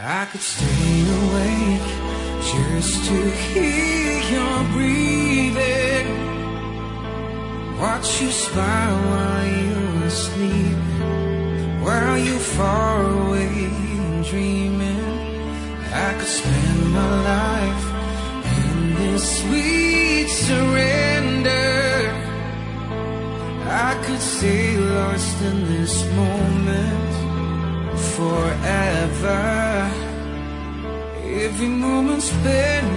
I could stay awake just to hear your breathing, watch you smile while you're asleep, while you're far away and dreaming. I could spend my life in this sweet surrender. I could stay lost in this moment forever. Every moment spent